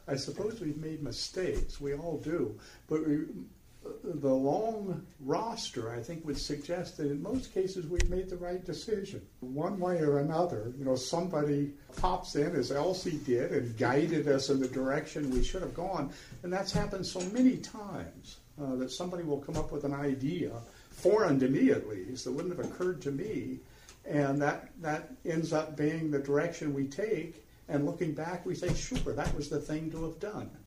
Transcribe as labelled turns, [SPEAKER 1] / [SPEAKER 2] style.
[SPEAKER 1] I suppose we've made mistakes. We all do. But the long roster, I think, would suggest that in most cases we've made the right decision. One way or another, somebody pops in, as Elsie did, and guided us in the direction we should have gone. And that's happened so many times that somebody will come up with an idea, foreign to me at least, that wouldn't have occurred to me, and that ends up being the direction we take. And looking back, we say, sure, that was the thing to have done.